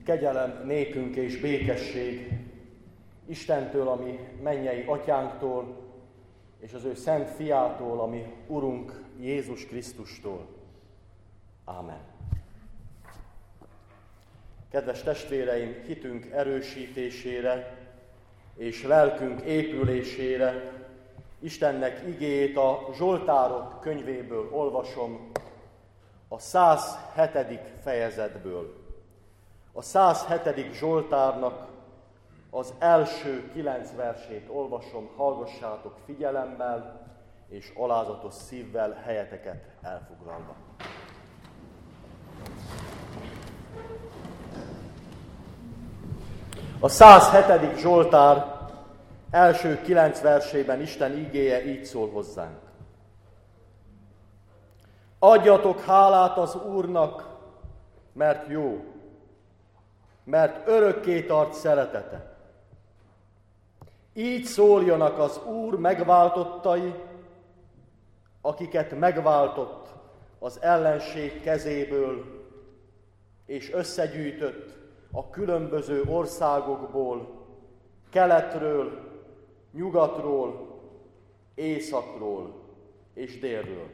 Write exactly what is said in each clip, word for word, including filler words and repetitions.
Kegyelem nékünk és békesség Istentől, ami mennyei atyánktól, és az ő szent fiától, ami Urunk Jézus Krisztustól. Ámen. Kedves testvéreim, hitünk erősítésére és lelkünk épülésére Istennek igéjét a Zsoltárok könyvéből olvasom, a száz hetedik fejezetből. A száz hetedik Zsoltárnak az első kilenc versét olvasom, hallgassátok figyelemmel és alázatos szívvel, helyeteket elfoglalva. A száz hetedik Zsoltár első kilenc versében Isten igéje így szól hozzánk. Adjatok hálát az Úrnak, mert jó, mert örökké tart szeretete. Így szóljanak az Úr megváltottai, akiket megváltott az ellenség kezéből, és összegyűjtött a különböző országokból, keletről, nyugatról, északról és délről.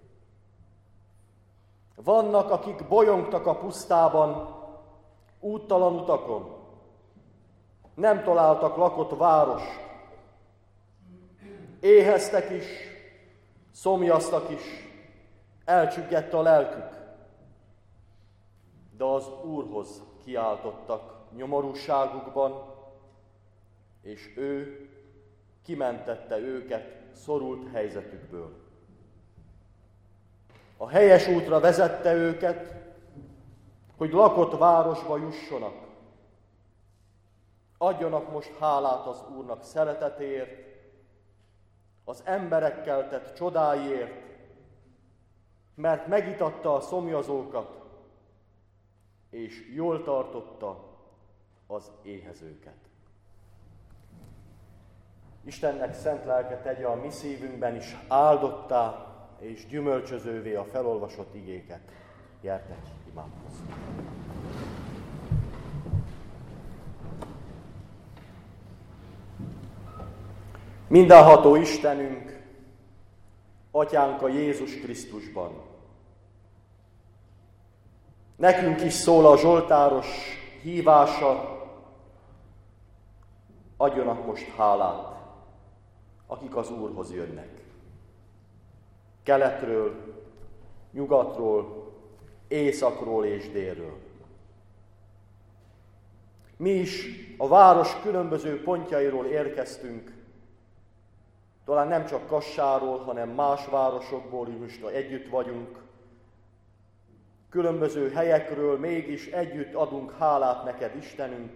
Vannak, akik bolyongtak a pusztában, úttalan utakon, nem találtak lakott várost, éheztek is, szomjaztak is, elcsüggett a lelkük, de az Úrhoz kiáltottak nyomorúságukban, és ő kimentette őket szorult helyzetükből. A helyes útra vezette őket, hogy lakott városba jussanak. Adjanak most hálát az Úrnak szeretetéért, az emberekkel tett csodáiért, mert megitatta a szomjazókat, és jól tartotta az éhezőket. Istennek szent lelke tegye a mi szívünkben is áldottá és gyümölcsözővé a felolvasott igéket. Gyertek, imádkozzunk! Mindenható Istenünk, Atyánk a Jézus Krisztusban. Nekünk is szól a zsoltáros hívása, adjanak most hálát, akik az Úrhoz jönnek. Keletről, nyugatról, északról és délről. Mi is a város különböző pontjairól érkeztünk, talán nem csak Kassáról, hanem más városokból is most együtt vagyunk. Különböző helyekről mégis együtt adunk hálát neked, Istenünk,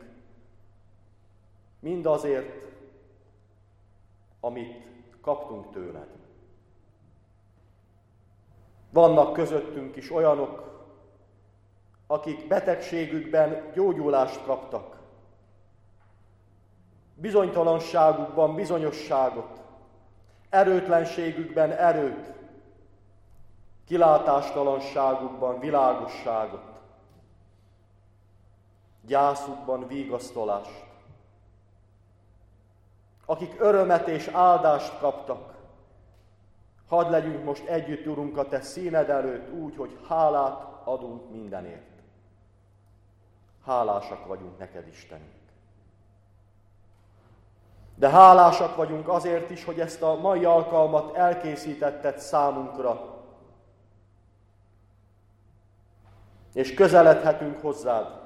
mindazért, amit kaptunk tőled. Vannak közöttünk is olyanok, akik betegségükben gyógyulást kaptak, bizonytalanságukban bizonyosságot, erőtlenségükben erőt, kilátástalanságukban világosságot, gyászukban vigasztalást, akik örömet és áldást kaptak. Hadd legyünk most együtt, Urunk, a te színed előtt úgy, hogy hálát adunk mindenért. Hálásak vagyunk neked, Istenünk. De hálásak vagyunk azért is, hogy ezt a mai alkalmat elkészítetted számunkra, és közeledhetünk hozzád,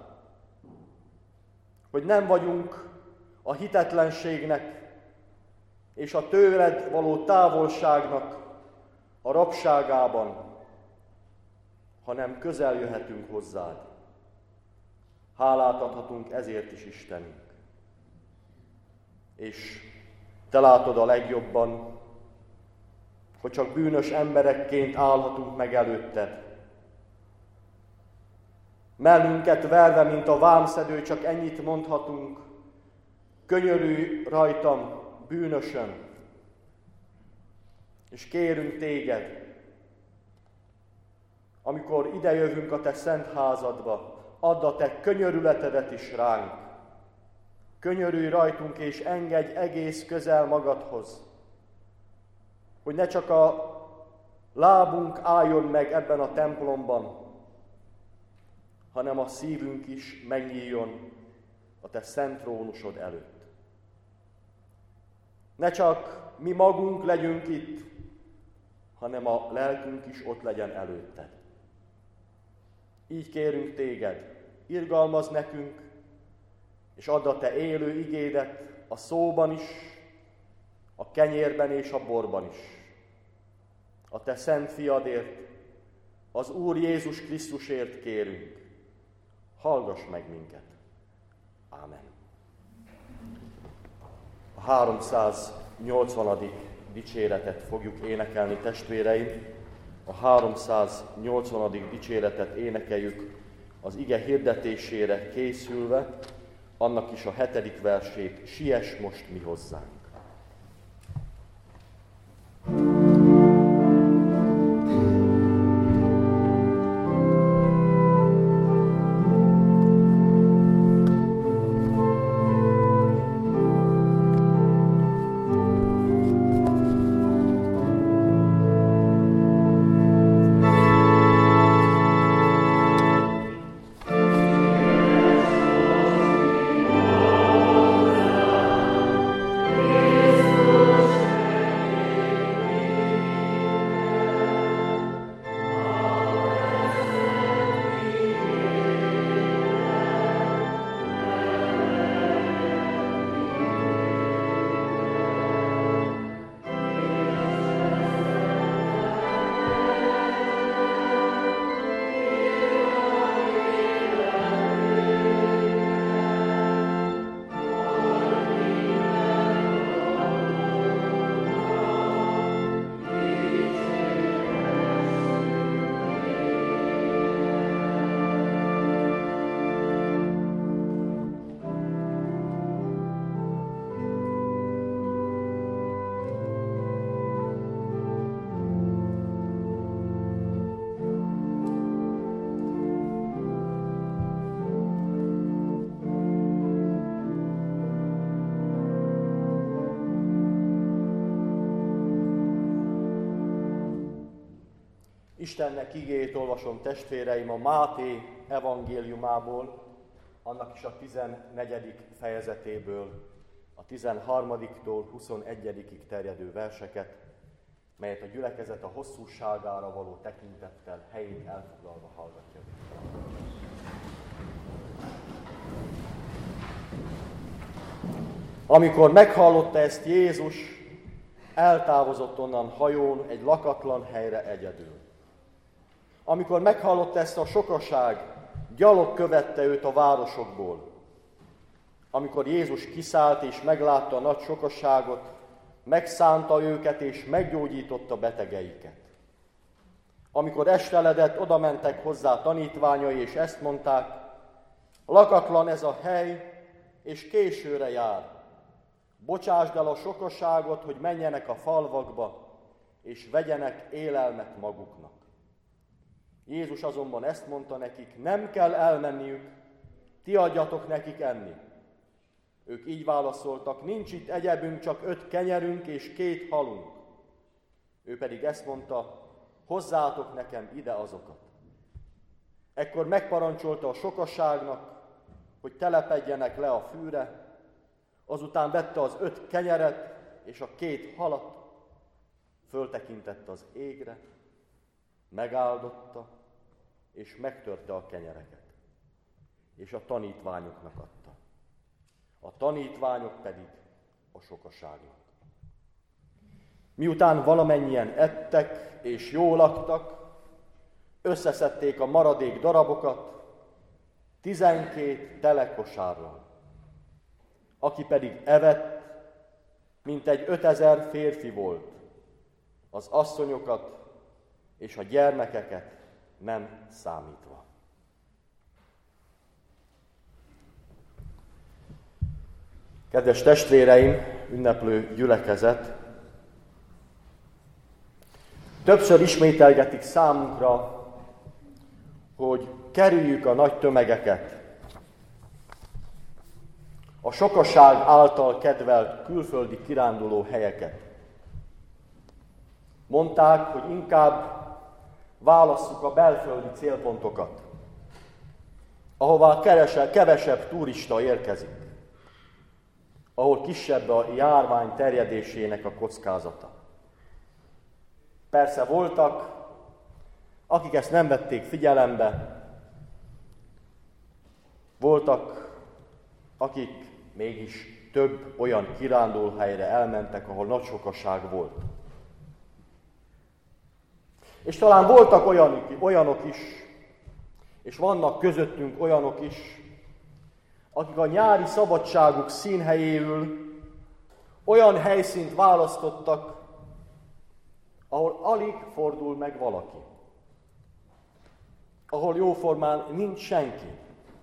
hogy nem vagyunk a hitetlenségnek és a tőled való távolságnak a rabságában, hanem közel jöhetünk hozzád. Hálát adhatunk ezért is, Istenünk. És te látod a legjobban, hogy csak bűnös emberekként állhatunk meg előtted. Mellünket verve, mint a vámszedő, csak ennyit mondhatunk: könyörülj rajtam, bűnösön, és kérünk téged, amikor idejövünk a te szent házadba, add a te könyörületedet is ránk. Könyörülj rajtunk, és engedj egész közel magadhoz, hogy ne csak a lábunk álljon meg ebben a templomban, hanem a szívünk is megnyíljon a te szent trónusod előtt. Ne csak mi magunk legyünk itt, hanem a lelkünk is ott legyen előtted. Így kérünk téged, irgalmazz nekünk, és add a te élő igédet a szóban is, a kenyérben és a borban is. A te szent fiadért, az Úr Jézus Krisztusért kérünk. Hallgass meg minket. Ámen. A háromszáznyolcvanadik dicséretet fogjuk énekelni, testvéreim. A háromszáznyolcvanadik dicséretet énekeljük az ige hirdetésére készülve, annak is a hetedik versét, siess most mi hozzánk. Istennek igéjét olvasom, testvéreim, a Máté evangéliumából, annak is a tizennegyedik fejezetéből, a tizenharmadiktól huszonegyedikig terjedő verseket, melyet a gyülekezet a hosszúságára való tekintettel helyét elfoglalva hallgatja. Amikor meghallotta ezt Jézus, eltávozott onnan hajón egy lakatlan helyre egyedül. Amikor meghallotta ezt a sokaság, gyalog követte őt a városokból. Amikor Jézus kiszállt és meglátta a nagy sokaságot, megszánta őket és meggyógyította betegeiket. Amikor esteledett, oda mentek hozzá tanítványai, és ezt mondták: lakatlan ez a hely, és későre jár. Bocsásd el a sokaságot, hogy menjenek a falvakba, és vegyenek élelmet maguknak. Jézus azonban ezt mondta nekik: nem kell elmenniük, ti adjatok nekik enni. Ők így válaszoltak: nincs itt egyebünk, csak öt kenyerünk és két halunk. Ő pedig ezt mondta: hozzátok nekem ide azokat. Ekkor megparancsolta a sokaságnak, hogy telepedjenek le a fűre, azután vette az öt kenyeret és a két halat, föltekintette az égre, megáldotta, és megtörte a kenyereket, és a tanítványoknak adta. A tanítványok pedig a sokaságnak. Miután valamennyien ettek és jól laktak, összeszedték a maradék darabokat tizenkét tele kosárral. Aki pedig evett, mintegy ötezer férfi volt, az asszonyokat és a gyermekeket nem számítva. Kedves testvéreim, ünneplő gyülekezet! Többször ismételgetik számunkra, hogy kerüljük a nagy tömegeket, a sokaság által kedvelt külföldi kiránduló helyeket. Mondták, hogy inkább válasszuk a belföldi célpontokat, ahová keresel, kevesebb turista érkezik, ahol kisebb a járvány terjedésének a kockázata. Persze voltak, akik ezt nem vették figyelembe, voltak, akik mégis több olyan kirándulóhelyre elmentek, ahol nagy sokaság volt. És talán voltak olyanok, olyanok is, és vannak közöttünk olyanok is, akik a nyári szabadságuk színhelyéül olyan helyszínt választottak, ahol alig fordul meg valaki, ahol jóformán nincs senki.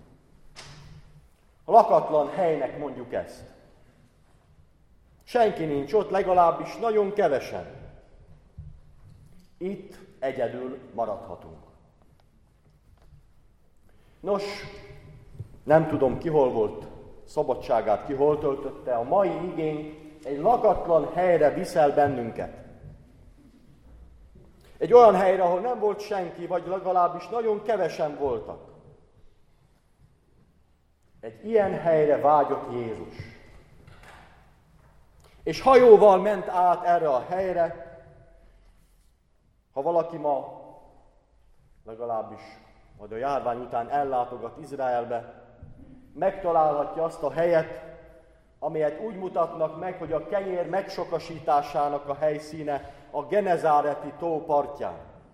A lakatlan helynek mondjuk ezt. Senki nincs ott, legalábbis nagyon kevesen. Itt egyedül maradhatunk. Nos, nem tudom, ki hol volt szabadságát, ki hol töltötte, a mai igény egy lakatlan helyre viszel bennünket. Egy olyan helyre, ahol nem volt senki, vagy legalábbis nagyon kevesen voltak. Egy ilyen helyre vágyott Jézus. És hajóval ment át erre a helyre. Ha valaki ma, legalábbis majd a járvány után ellátogat Izraelbe, megtalálhatja azt a helyet, amelyet úgy mutatnak meg, hogy a kenyér megsokasításának a helyszíne a Genezáreti tó partján.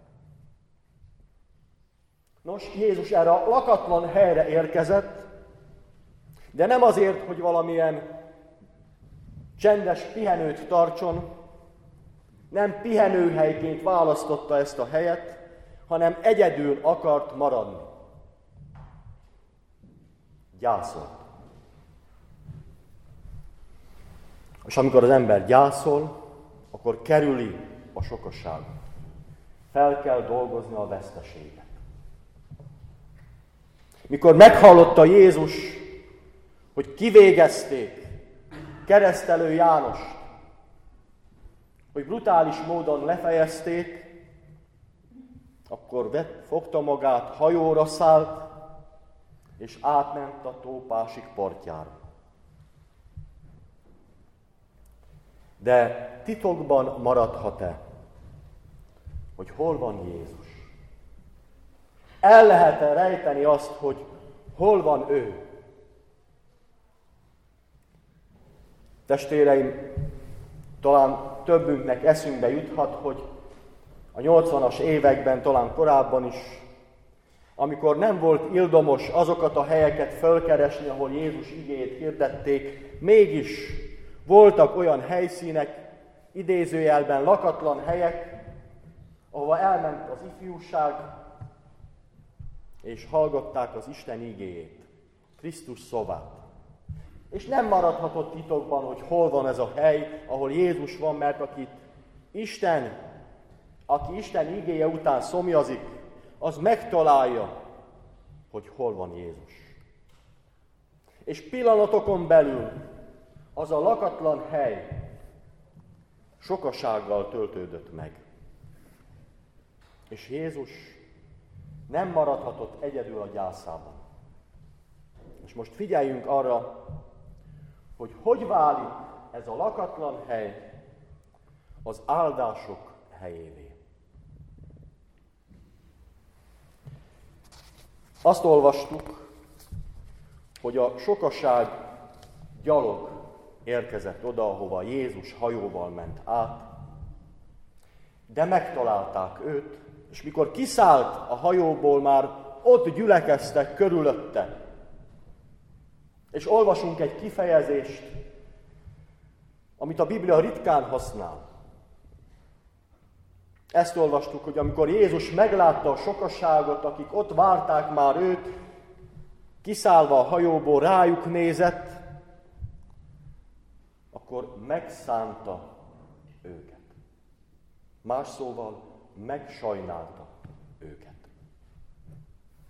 Nos, Jézus erre a lakatlan helyre érkezett, de nem azért, hogy valamilyen csendes pihenőt tartson, nem pihenőhelyként választotta ezt a helyet, hanem egyedül akart maradni. Gyászolt. És amikor az ember gyászol, akkor kerüli a sokaságot. Fel kell dolgozni a veszteséget. Mikor meghallotta Jézus, hogy kivégezték Keresztelő Jánost, hogy brutális módon lefejezték, akkor vett, fogta magát, hajóra szállt, és átment a tó másik partjára. De titokban maradhat-e, hogy hol van Jézus? El lehet-e rejteni azt, hogy hol van ő? Testvéreim, talán többünknek eszünkbe juthat, hogy a nyolcvanas években, talán korábban is, amikor nem volt ildomos azokat a helyeket fölkeresni, ahol Jézus igéjét hirdették, mégis voltak olyan helyszínek, idézőjelben lakatlan helyek, ahova elment az ifjúság, és hallgatták az Isten igéjét, Krisztus szavát. És nem maradhatott titokban, hogy hol van ez a hely, ahol Jézus van, mert aki Isten, aki Isten igéje után szomjazik, az megtalálja, hogy hol van Jézus. És pillanatokon belül az a lakatlan hely sokasággal töltődött meg. És Jézus nem maradhatott egyedül a gyászában. És most figyeljünk arra, hogy hogy válik ez a lakatlan hely az áldások helyévé. Azt olvastuk, hogy a sokaság gyalog érkezett oda, ahova Jézus hajóval ment át, de megtalálták őt, és mikor kiszállt a hajóból, már ott gyülekeztek körülötte. És olvasunk egy kifejezést, amit a Biblia ritkán használ. Ezt olvastuk, hogy amikor Jézus meglátta a sokaságot, akik ott várták már őt, kiszállva a hajóból rájuk nézett, akkor megszánta őket. Más szóval megsajnálta őket.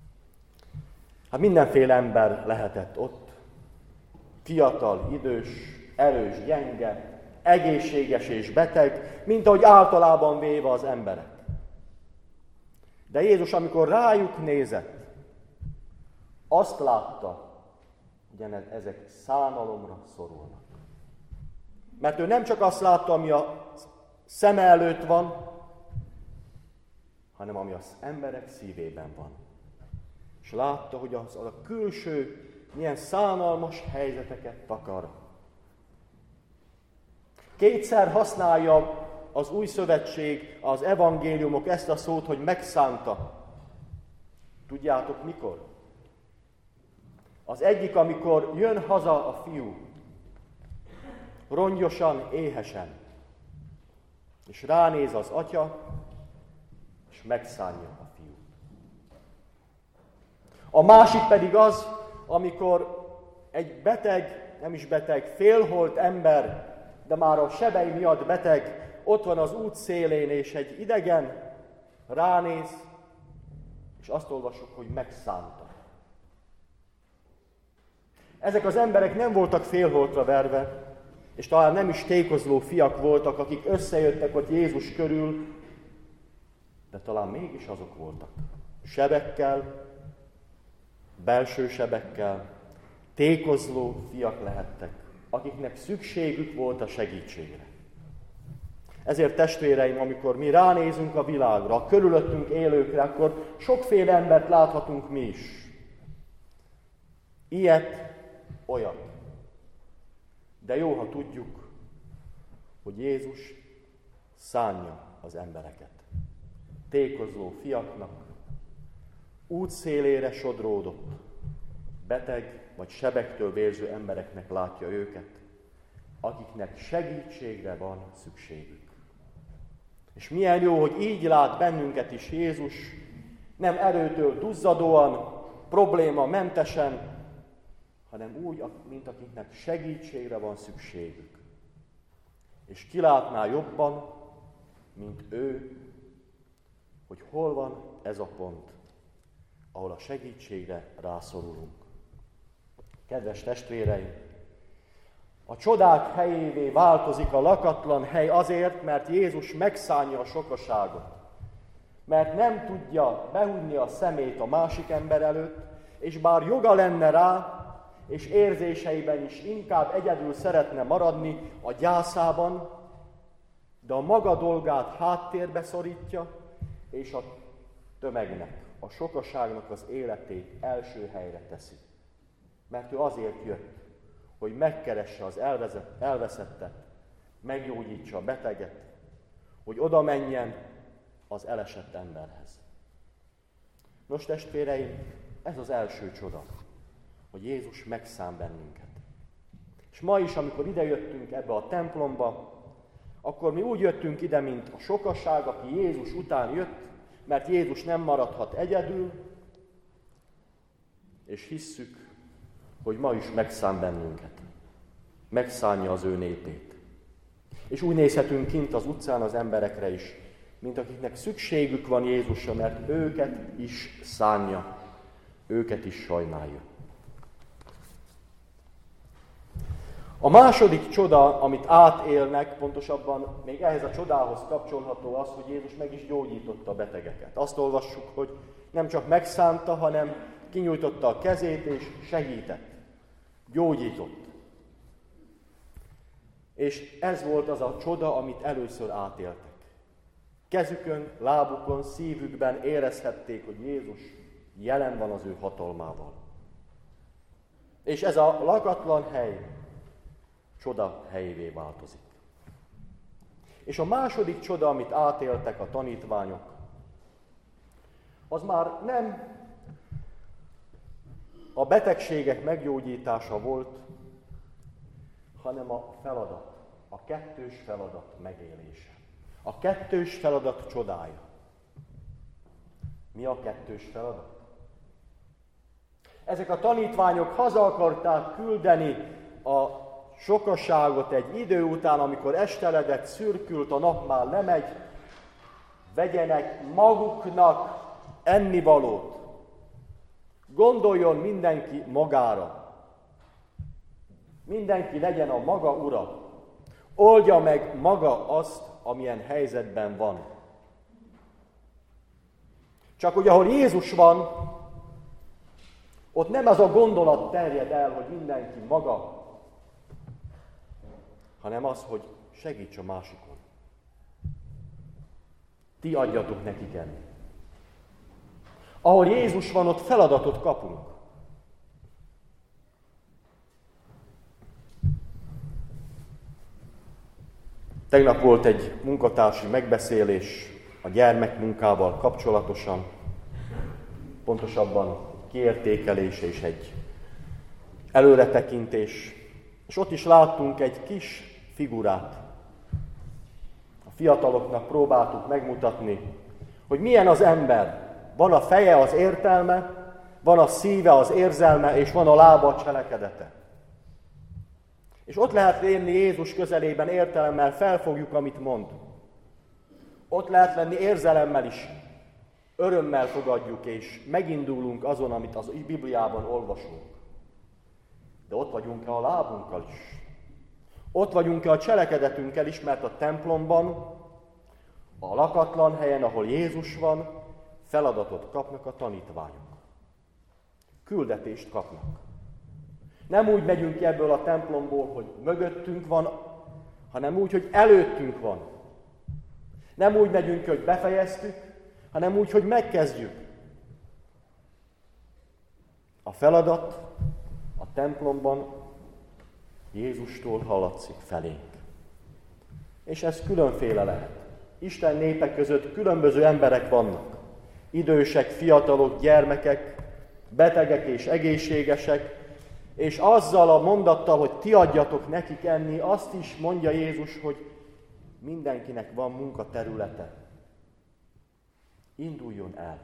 Hát mindenféle ember lehetett ott. Fiatal, idős, erős, gyenge, egészséges és beteg, mint ahogy általában véve az emberek. De Jézus, amikor rájuk nézett, azt látta, hogy ezek szánalomra szorulnak. Mert ő nem csak azt látta, ami a szeme előtt van, hanem ami az emberek szívében van. És látta, hogy az, az a külső milyen szánalmas helyzeteket takar. Kétszer használja az Új Szövetség, az evangéliumok ezt a szót, hogy megszánta. Tudjátok mikor? Az egyik, amikor jön haza a fiú, rongyosan, éhesen, és ránéz az atya, és megszánja a fiút. A másik pedig az, amikor egy beteg, nem is beteg, félholt ember, de már a sebei miatt beteg, ott van az út szélén, és egy idegen ránéz, és azt olvassuk, hogy megszánta. Ezek az emberek nem voltak félholtra verve, és talán nem is tékozló fiak voltak, akik összejöttek ott Jézus körül, de talán mégis azok voltak. Sebekkel, belső sebekkel, tékozló fiak lehettek, akiknek szükségük volt a segítségre. Ezért testvéreim, amikor mi ránézünk a világra, a körülöttünk élőkre, akkor sokféle embert láthatunk mi is. Ilyet, olyat. De jó, ha tudjuk, hogy Jézus szánja az embereket. Tékozló fiaknak, útszélére sodródott, beteg vagy sebektől vérző embereknek látja őket, akiknek segítségre van szükségük. És milyen jó, hogy így lát bennünket is Jézus, nem erőtől duzzadóan, problémamentesen, hanem úgy, mint akiknek segítségre van szükségük. És kilátná jobban, mint ő, hogy hol van ez a pont, ahol a segítségre rászorulunk. Kedves testvéreim, a csodák helyévé változik a lakatlan hely azért, mert Jézus megszánja a sokaságot. Mert nem tudja behunni a szemét a másik ember előtt, és bár joga lenne rá, és érzéseiben is inkább egyedül szeretne maradni a gyászában, de a maga dolgát háttérbe szorítja, és a tömegnek, a sokaságnak az életét első helyre teszi. Mert ő azért jött, hogy megkeresse az elvezett, elveszettet, meggyógyítsa a beteget, hogy oda menjen az elesett emberhez. Nos, testvéreim, ez az első csoda, hogy Jézus megszán bennünket. És ma is, amikor idejöttünk ebbe a templomba, akkor mi úgy jöttünk ide, mint a sokaság, aki Jézus után jött, mert Jézus nem maradhat egyedül, és hisszük, hogy ma is megszán bennünket. Megszánja az ő népét. És úgy nézhetünk kint az utcán az emberekre is, mint akiknek szükségük van Jézusra, mert őket is szánja, őket is sajnálja. A második csoda, amit átélnek, pontosabban még ehhez a csodához kapcsolható az, hogy Jézus meg is gyógyította a betegeket. Azt olvassuk, hogy nem csak megszánta, hanem kinyújtotta a kezét és segített. Gyógyított. És ez volt az a csoda, amit először átéltek. Kezükön, lábukon, szívükben érezhették, hogy Jézus jelen van az ő hatalmával. És ez a lakatlan hely csoda helyévé változik. És a második csoda, amit átéltek a tanítványok, az már nem a betegségek meggyógyítása volt, hanem a feladat, a kettős feladat megélése. A kettős feladat csodája. Mi a kettős feladat? Ezek a tanítványok haza akarták küldeni a sokaságot egy idő után, amikor esteledett, szürkült, a nap már lemegy, vegyenek maguknak ennivalót. Gondoljon mindenki magára. Mindenki legyen a maga ura. Oldja meg maga azt, amilyen helyzetben van. Csak hogy ahol Jézus van, ott nem az a gondolat terjed el, hogy mindenki maga, hanem az, hogy segíts a másikon. Ti adjatok nekik enni. Ahol Jézus van, ott feladatot kapunk. Tegnap volt egy munkatársi megbeszélés a gyermekmunkával kapcsolatosan, pontosabban kiértékelés és egy előretekintés, és ott is láttunk egy kis figurát. A fiataloknak próbáltuk megmutatni, hogy milyen az ember. Van a feje az értelme, van a szíve az érzelme, és van a lába a cselekedete. És ott lehet lenni Jézus közelében értelemmel, felfogjuk, amit mond. Ott lehet lenni érzelemmel is, örömmel fogadjuk, és megindulunk azon, amit az Bibliában olvasunk. De ott vagyunk-e a lábunkkal is? Ott vagyunk-e a cselekedetünkkel is, mert a templomban, a lakatlan helyen, ahol Jézus van, feladatot kapnak a tanítványok. Küldetést kapnak. Nem úgy megyünk ki ebből a templomból, hogy mögöttünk van, hanem úgy, hogy előttünk van. Nem úgy megyünk ki, hogy befejeztük, hanem úgy, hogy megkezdjük. A feladat a templomban Jézustól hallatszik felénk. És ez különféle lehet. Isten népe között különböző emberek vannak. Idősek, fiatalok, gyermekek, betegek és egészségesek, és azzal a mondattal, hogy ti adjatok nekik enni, azt is mondja Jézus, hogy mindenkinek van munkaterülete. Induljon el.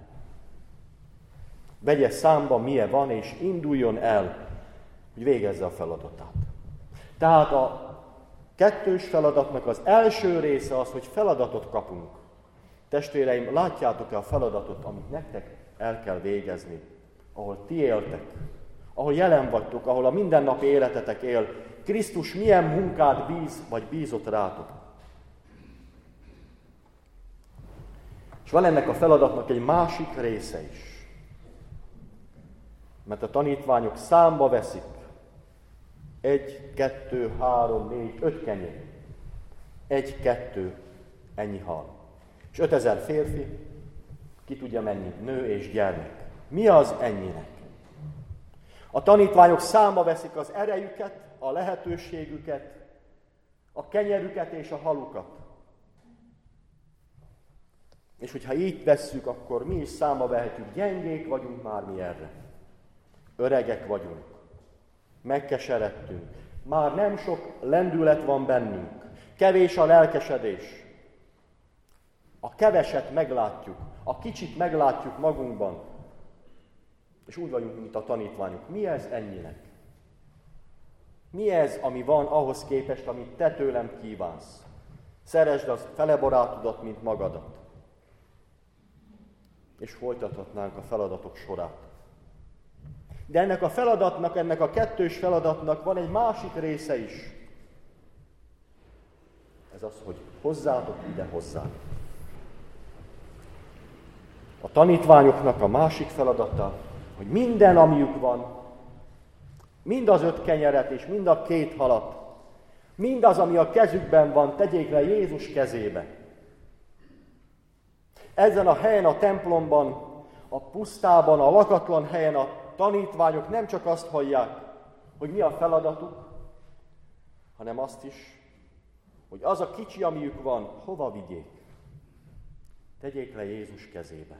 Vegye számba, milyen van, és induljon el, hogy végezze a feladatát. Tehát a kettős feladatnak az első része az, hogy feladatot kapunk. Testvéreim, látjátok-e a feladatot, amit nektek el kell végezni, ahol ti éltek, ahol jelen vagytok, ahol a mindennapi életetek él, Krisztus milyen munkát bíz, vagy bízott rátok. És van ennek a feladatnak egy másik része is. Mert a tanítványok számba veszik egy, kettő, három, négy, öt kenyér. Egy, kettő, ennyi hal. És ötezer férfi, ki tudja mennyi, nő és gyermek. Mi az ennyinek? A tanítványok számba veszik az erejüket, a lehetőségüket, a kenyerüket és a halukat. És hogyha így vesszük, akkor mi is számba vehetjük, gyengék vagyunk már mi erre. Öregek vagyunk, megkeseredtünk, már nem sok lendület van bennünk, kevés a lelkesedés. A keveset meglátjuk, a kicsit meglátjuk magunkban, és úgy vagyunk, mint a tanítványok. Mi ez ennyinek? Mi ez, ami van ahhoz képest, amit te tőlem kívánsz? Szeresd a fele barátodat, mint magadat. És folytathatnánk a feladatok sorát. De ennek a feladatnak, ennek a kettős feladatnak van egy másik része is. Ez az, hogy hozzátok ide hozzám. A tanítványoknak a másik feladata, hogy minden, amiük van, mind az öt kenyeret és mind a két halat, mindaz, ami a kezükben van, tegyék le Jézus kezébe. Ezen a helyen, a templomban, a pusztában, a lakatlan helyen a tanítványok nem csak azt hallják, hogy mi a feladatuk, hanem azt is, hogy az a kicsi, amiük van, hova vigyék. Tegyék le Jézus kezébe.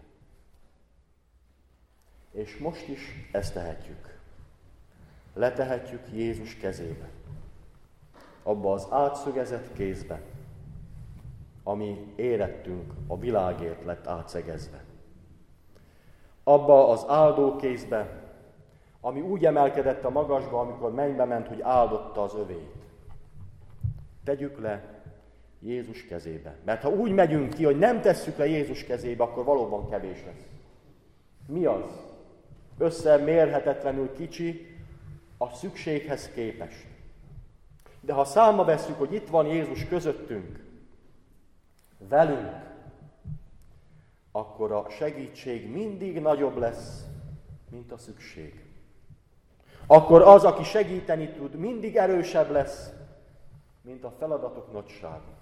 És most is ezt tehetjük. Letehetjük Jézus kezébe. Abba az átszögezett kézbe, ami érettünk a világért lett átszegezve. Abba az áldó kézbe, ami úgy emelkedett a magasba, amikor mennybe ment, hogy áldotta az övéit. Tegyük le Jézus kezébe. Mert ha úgy megyünk ki, hogy nem tesszük le Jézus kezébe, akkor valóban kevés lesz. Mi az? összemérhetetlenül kicsi a szükséghez képest. De ha számba vesszük, hogy itt van Jézus közöttünk, velünk, akkor a segítség mindig nagyobb lesz, mint a szükség. Akkor az, aki segíteni tud, mindig erősebb lesz, mint a feladatok nagysága.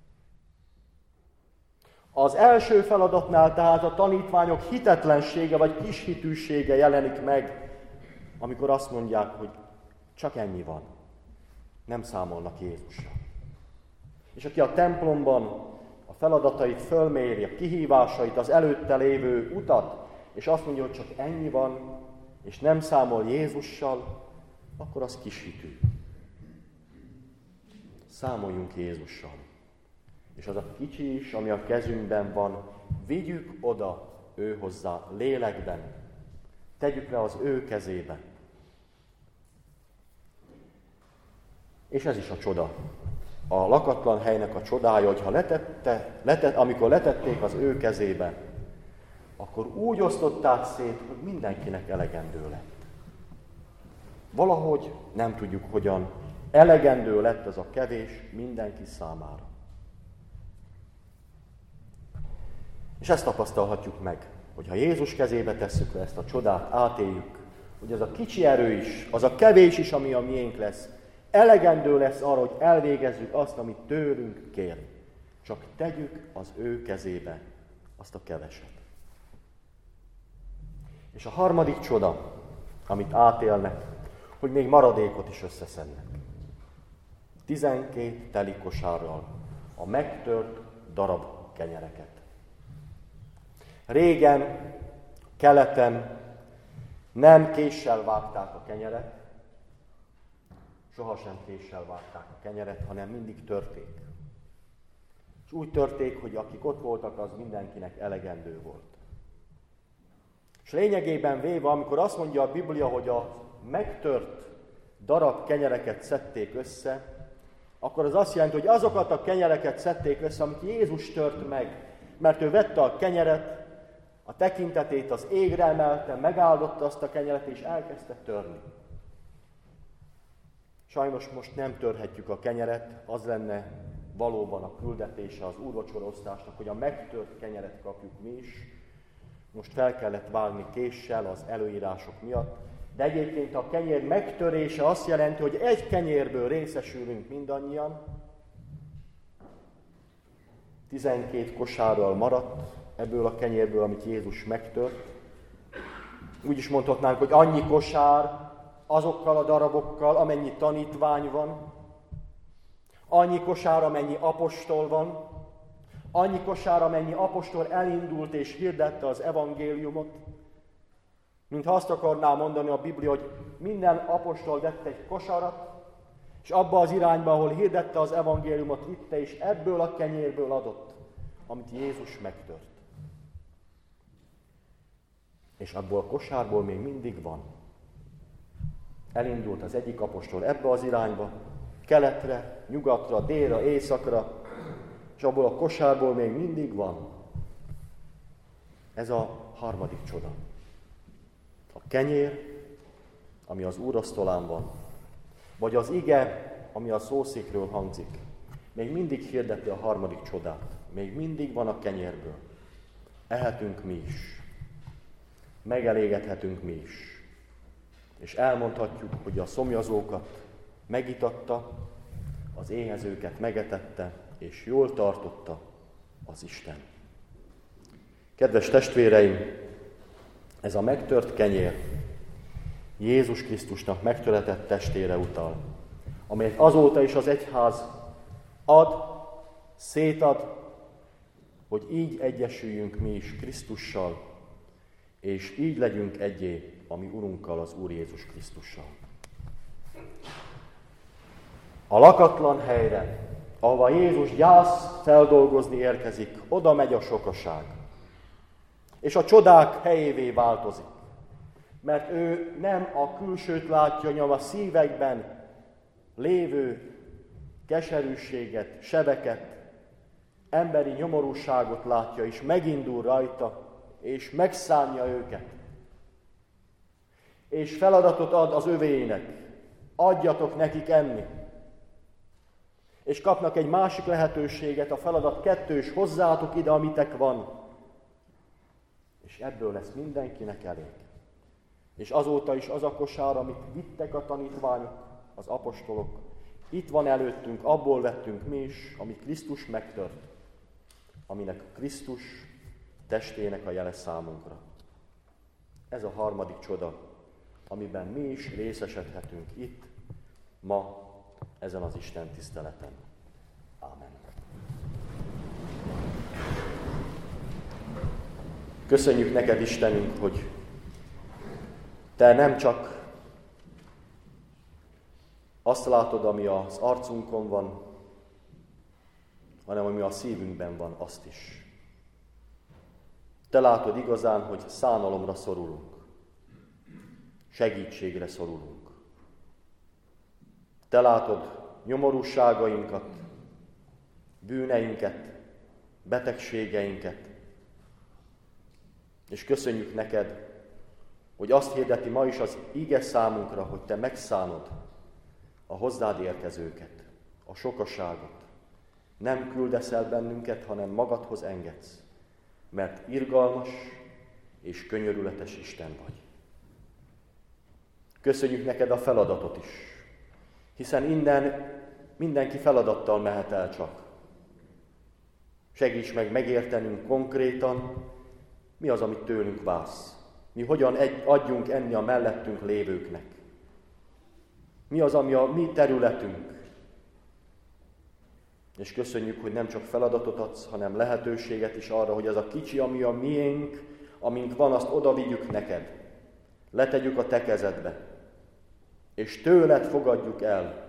Az első feladatnál tehát a tanítványok hitetlensége vagy kishitűsége jelenik meg, amikor azt mondják, hogy csak ennyi van. Nem számolnak Jézussal. És aki a templomban a feladatait fölméri, a kihívásait, az előtte lévő utat, és azt mondja, hogy csak ennyi van, és nem számol Jézussal, akkor az kishitű. Számoljunk Jézussal. És az a kicsi is, ami a kezünkben van, vigyük oda ő hozzá lélekben. Tegyük le az ő kezébe. És ez is a csoda. A lakatlan helynek a csodája, hogy ha letette, letett, amikor letették az ő kezébe, akkor úgy osztották szét, hogy mindenkinek elegendő lett. Valahogy, nem tudjuk hogyan, elegendő lett ez a kevés mindenki számára. És ezt tapasztalhatjuk meg, hogy ha Jézus kezébe tesszük le ezt a csodát, átéljük, hogy az a kicsi erő is, az a kevés is, ami a miénk lesz, elegendő lesz arra, hogy elvégezzük azt, amit tőlünk kér. Csak tegyük az ő kezébe azt a keveset. És a harmadik csoda, amit átélnek, hogy még maradékot is összeszednek. Tizenkét teli kosárral a megtört darab kenyereket. Régen, keleten nem késsel vágták a kenyeret, sohasem késsel vágták a kenyeret, hanem mindig törték. És úgy törték, hogy akik ott voltak, az mindenkinek elegendő volt. És lényegében véve, amikor azt mondja a Biblia, hogy a megtört darab kenyereket szedték össze, akkor az azt jelenti, hogy azokat a kenyereket szedték össze, amit Jézus tört meg. Mert ő vette a kenyeret, a tekintetét az égre emelte, megáldotta azt a kenyeret, és elkezdte törni. Sajnos most nem törhetjük a kenyeret, az lenne valóban a küldetése az úrvacsoraosztásnak, hogy a megtört kenyeret kapjuk mi is. Most fel kellett vágni késsel az előírások miatt, de egyébként a kenyér megtörése azt jelenti, hogy egy kenyérből részesülünk mindannyian. Tizenkét kosárral maradt ebből a kenyérből, amit Jézus megtört. Úgy is mondhatnánk, hogy annyi kosár azokkal a darabokkal, amennyi tanítvány van, annyi kosár, amennyi apostol van, annyi kosár, amennyi apostol elindult és hirdette az evangéliumot, mintha azt akarná mondani a Biblia, hogy minden apostol vette egy kosarat, és abba az irányba, ahol hirdette az evangéliumot, vitte, és ebből a kenyérből adott, amit Jézus megtört. És abból a kosárból még mindig van. Elindult az egyik apostol ebbe az irányba, keletre, nyugatra, délre, északra, és abból a kosárból még mindig van. Ez a harmadik csoda. A kenyér, ami az úrasztalán van, vagy az ige, ami a szószékről hangzik, még mindig hirdeti a harmadik csodát. Még mindig van a kenyérből. Ehetünk mi is. Megelégedhetünk mi is. És elmondhatjuk, hogy a szomjazókat megitatta, az éhezőket megetette, és jól tartotta az Isten. Kedves testvéreim, ez a megtört kenyér Jézus Krisztusnak megtöretett testére utal, amelyet azóta is az egyház ad, szétad, hogy így egyesüljünk mi is Krisztussal, és így legyünk egyé a mi Urunkkal, az Úr Jézus Krisztussal. A lakatlan helyre, ahova Jézus gyász feldolgozni érkezik, oda megy a sokaság. És a csodák helyévé változik. Mert ő nem a külsőt látja, hanem a szívekben lévő keserűséget, sebeket, emberi nyomorúságot látja, és megindul rajta, és megszánja őket. és feladatot ad az övéinek. Adjatok nekik enni. És kapnak egy másik lehetőséget, a feladat kettős, hozzátok ide, amitek van. És ebből lesz mindenkinek elég. És azóta is az a kosár, amit vittek a tanítványok, az apostolok, itt van előttünk, abból vettünk mi is, ami Krisztus megtört, aminek Krisztus testének a jele számunkra. Ez a harmadik csoda, amiben mi is részesedhetünk itt, ma, ezen az Isten tiszteleten. Ámen. Köszönjük neked, Istenünk, hogy te nem csak azt látod, ami az arcunkon van, hanem ami a szívünkben van, azt is. Te látod igazán, hogy szánalomra szorulunk, segítségre szorulunk. Te látod nyomorúságainkat, bűneinket, betegségeinket, és köszönjük neked, hogy azt hirdeti ma is az ige számunkra, hogy te megszánod a hozzád érkezőket, a sokaságot. Nem küldesz el bennünket, hanem magadhoz engedsz, mert irgalmas és könyörületes Isten vagy. Köszönjük neked a feladatot is, hiszen innen mindenki feladattal mehet el csak. Segíts meg megértenünk konkrétan, mi az, amit tőlünk vársz. Mi hogyan egy, adjunk enni a mellettünk lévőknek. Mi az, ami a mi területünk. És köszönjük, hogy nem csak feladatot adsz, hanem lehetőséget is arra, hogy az a kicsi, ami a miénk, amink van, azt oda vigyük neked. Letegyük a te kezedbe. És tőled fogadjuk el.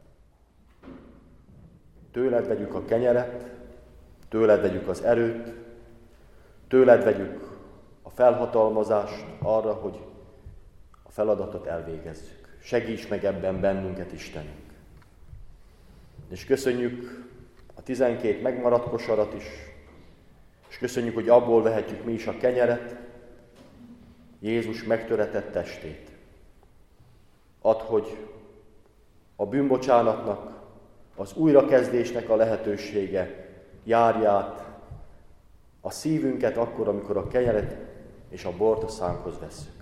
Tőled vegyük a kenyeret, tőled vegyük az erőt, tőled vegyük a felhatalmazást arra, hogy a feladatot elvégezzük. Segíts meg ebben bennünket, Istenünk. És köszönjük a tizenkét megmaradt kosarat is, és köszönjük, hogy abból vehetjük mi is a kenyeret, Jézus megtöretett testét. Add, hogy a bűnbocsánatnak, az újrakezdésnek a lehetősége járja át a szívünket akkor, amikor a kenyeret és a bort a szánkhoz vesszük.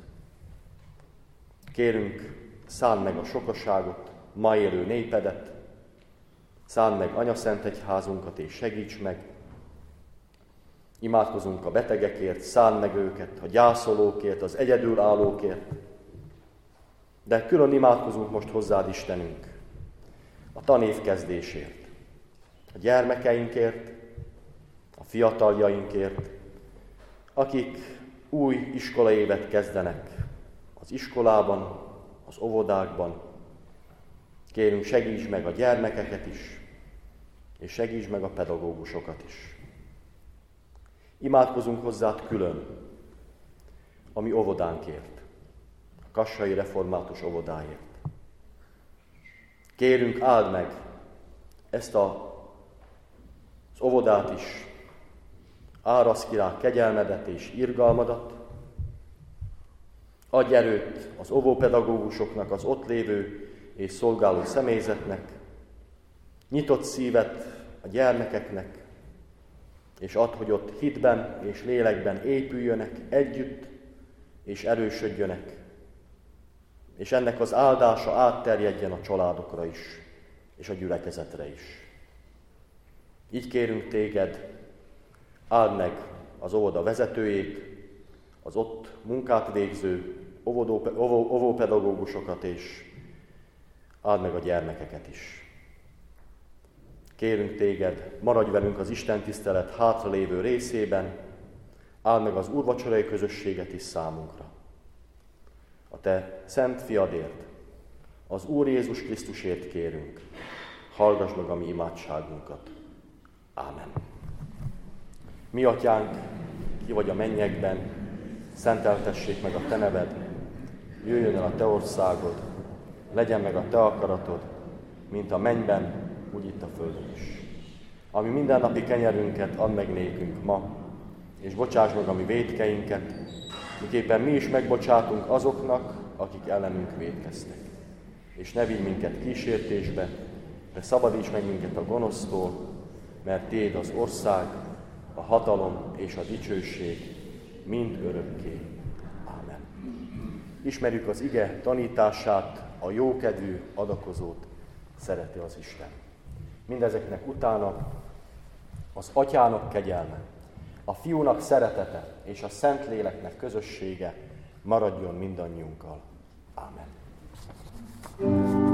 Kérünk, szánd meg a sokaságot, ma élő népedet, szánd meg Anyaszentegyházunkat és segíts meg. Imádkozunk a betegekért, szánd meg őket, a gyászolókért, az egyedülállókért. De külön imádkozunk most hozzád, Istenünk, a tanév kezdésért, a gyermekeinkért, a fiataljainkért, akik új iskolaévet kezdenek az iskolában, az óvodákban. Kérünk, segíts meg a gyermekeket is, és segíts meg a pedagógusokat is. Imádkozunk hozzád külön a mi óvodánkért, a Kassai Református óvodáért. Kérünk, áld meg ezt a, az óvodát is, árasz ki rá kegyelmedet és irgalmadat, adj erőt az óvópedagógusoknak, az ott lévő és szolgáló személyzetnek, nyitott szívet a gyermekeknek, és add, hogy ott hitben és lélekben épüljönek együtt, és erősödjönek, és ennek az áldása átterjedjen a családokra is, és a gyülekezetre is. Így kérünk téged, áld meg az óvoda vezetőjét, az ott munkát végző óvópedagógusokat, és áld meg a gyermekeket is. Kérünk téged, maradj velünk az Isten tisztelet hátralévő részében, áld meg az úrvacsorai közösséget is számunkra. A te szent fiadért, az Úr Jézus Krisztusért kérünk, hallgass meg a mi imádságunkat. Ámen. Mi atyánk, ki vagy a mennyekben, szenteltessék meg a te neved, jöjjön el a te országod, legyen meg a te akaratod, mint a mennyben, úgy itt a földön is. Ami mindennapi kenyerünket add meg nékünk ma, és bocsáss meg a mi vétkeinket, miképpen mi is megbocsátunk azoknak, akik ellenünk vétkeztek. És ne vigy minket kísértésbe, de szabadíts meg minket a gonosztól, mert Tiéd az ország, a hatalom és a dicsőség mind örökké. Ámen. Ismerjük az ige tanítását, a jókedvű adakozót szereti az Isten. Mindezeknek utána az Atyának kegyelme, a Fiúnak szeretete és a Szentléleknek közössége maradjon mindannyiunkkal. Ámen.